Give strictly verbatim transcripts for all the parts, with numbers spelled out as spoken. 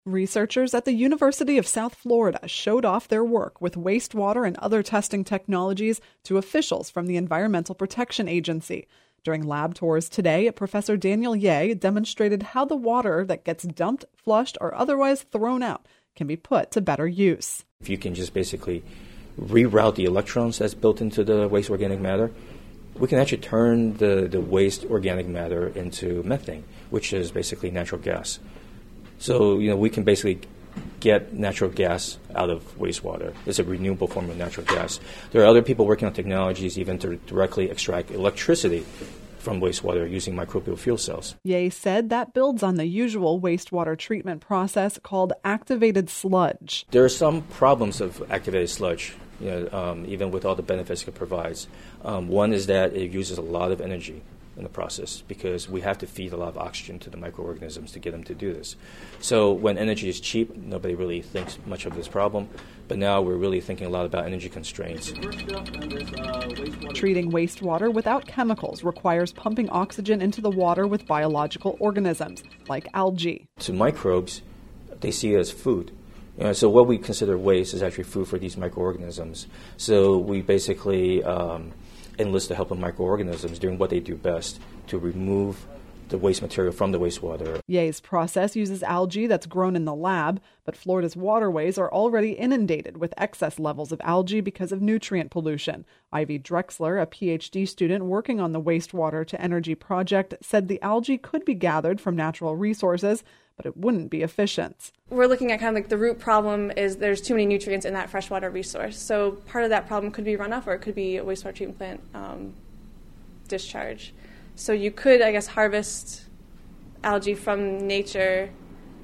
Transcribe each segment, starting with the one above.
Researchers at the University of South Florida showed off their work with wastewater and other testing technologies to officials from the Environmental Protection Agency. During lab tours today, Professor Daniel Ye demonstrated how the water that gets dumped, flushed, or otherwise thrown out can be put to better use. If you can just basically reroute the electrons that's built into the waste organic matter, we can actually turn the, the waste organic matter into methane, which is basically natural gas. So, you know, we can basically get natural gas out of wastewater. It's a renewable form of natural gas. There are other people working on technologies even to directly extract electricity from wastewater using microbial fuel cells. Ye said that builds on the usual wastewater treatment process called activated sludge. There are some problems of activated sludge, you know, um, even with all the benefits it provides. Um, one is that it uses a lot of energy in the process because we have to feed a lot of oxygen to the microorganisms to get them to do this. So when energy is cheap, nobody really thinks much of this problem, but now we're really thinking a lot about energy constraints. Treating wastewater without chemicals requires pumping oxygen into the water with biological organisms, like algae. To microbes, they see it as food. You know, so what we consider waste is actually food for these microorganisms. So we basically um, enlist the help of microorganisms doing what they do best to remove the waste material from the wastewater. Ye's process uses algae that's grown in the lab, but Florida's waterways are already inundated with excess levels of algae because of nutrient pollution. Ivy Drexler, a P H D student working on the wastewater to energy project, said the algae could be gathered from natural resources, but it wouldn't be efficient. We're looking at kind of like the root problem is there's too many nutrients in that freshwater resource. So part of that problem could be runoff or it could be a wastewater treatment plant um, discharge. So you could, I guess, harvest algae from nature,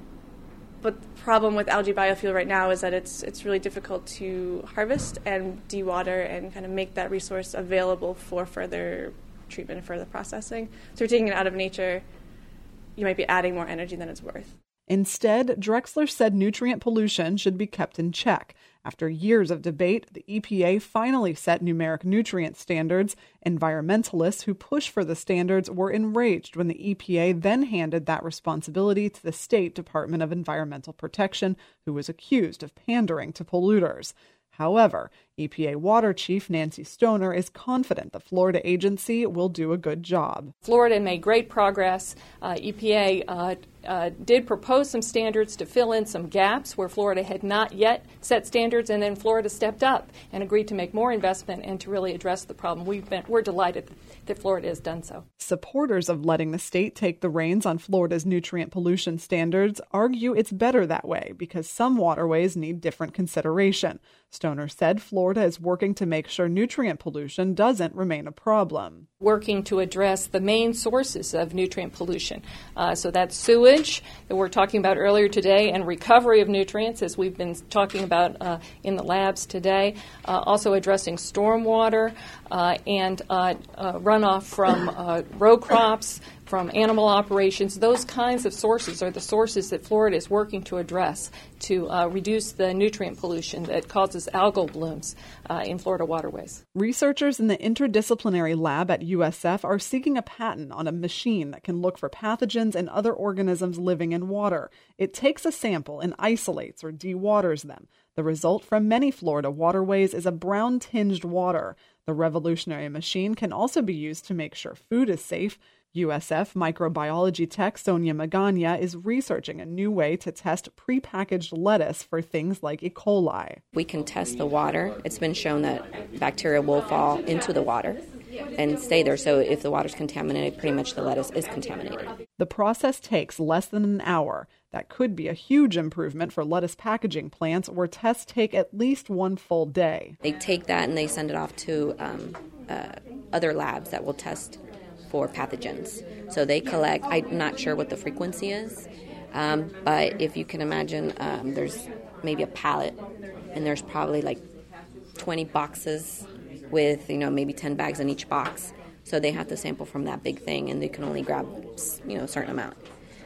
but the problem with algae biofuel right now is that it's it's really difficult to harvest and dewater and kind of make that resource available for further treatment and further processing. So you're taking it out of nature, you might be adding more energy than it's worth. Instead, Drexler said nutrient pollution should be kept in check. After years of debate, the E P A finally set numeric nutrient standards. Environmentalists who push for the standards were enraged when the E P A then handed that responsibility to the State Department of Environmental Protection, who was accused of pandering to polluters. However, E P A Water Chief Nancy Stoner is confident the Florida agency will do a good job. Florida made great progress. Uh, E P A uh, uh, did propose some standards to fill in some gaps where Florida had not yet set standards, and then Florida stepped up and agreed to make more investment and to really address the problem. We've been, we're delighted that Florida has done so. Supporters of letting the state take the reins on Florida's nutrient pollution standards argue it's better that way because some waterways need different consideration. Stoner said Florida is working to make sure nutrient pollution doesn't remain a problem. Working to address the main sources of nutrient pollution. Uh, so that's sewage that we're talking about earlier today and recovery of nutrients, as we've been talking about uh, in the labs today. Uh, also addressing stormwater uh, and uh, uh, runoff from uh, row crops, from animal operations. Those kinds of sources are the sources that Florida is working to address to uh, reduce the nutrient pollution that causes algal blooms uh, in Florida waterways. Researchers in the interdisciplinary lab at U S F are seeking a patent on a machine that can look for pathogens and other organisms living in water. It takes a sample and isolates or dewaters them. The result from many Florida waterways is a brown-tinged water. The revolutionary machine can also be used to make sure food is safe. U S F microbiology tech Sonia Magana is researching a new way to test prepackaged lettuce for things like E. coli. We can test the water. It's been shown that bacteria will fall into the water and stay there. So if the water's contaminated, pretty much the lettuce is contaminated. The process takes less than an hour. That could be a huge improvement for lettuce packaging plants where tests take at least one full day. They take that and they send it off to um, uh, other labs that will test for pathogens. So they collect, I'm not sure what the frequency is, um, but if you can imagine, um, there's maybe a pallet, and there's probably like twenty boxes with, you know, maybe ten bags in each box. So they have to sample from that big thing, and they can only grab, you know, a certain amount.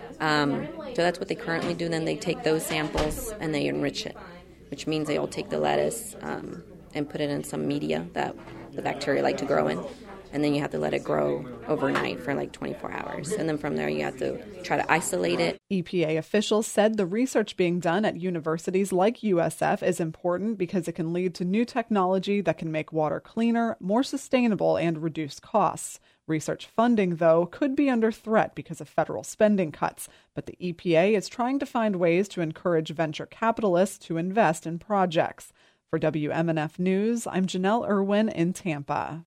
Um, so that's what they currently do. Then they take those samples and they enrich it, which means they'll take the lettuce um, and put it in some media that the bacteria like to grow in. and then you have to let it grow overnight for like twenty-four hours. And then from there, you have to try to isolate it. E P A officials said the research being done at universities like U S F is important because it can lead to new technology that can make water cleaner, more sustainable, and reduce costs. Research funding, though, could be under threat because of federal spending cuts, but the E P A is trying to find ways to encourage venture capitalists to invest in projects. For W M N F News, I'm Janelle Irwin in Tampa.